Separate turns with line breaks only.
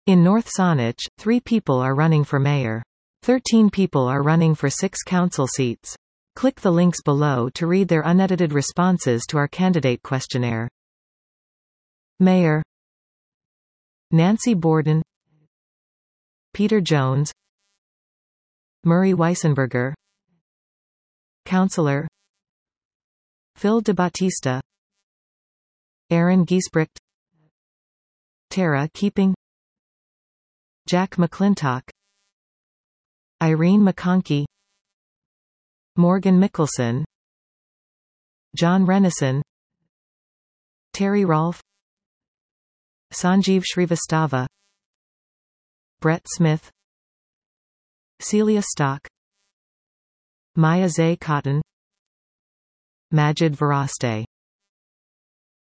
In North Saanich, 3 people are running for mayor. 13 people are running for 6 council seats. Click the links below to read their unedited responses to our candidate questionnaire. Mayor: Nancy Borden, Peter Jones, Murray Weissenberger, Councillor Phil DeBattista, Aaron Giesbrecht, Tara Keeping, Jack McClintock, Irene McConkey, Morgan Mickelson, John Renison, Terry Rolfe, Sanjeev Shrivastava, Brett Smith, Celia Stock, Maya Zay Cotton, Majid Varaste.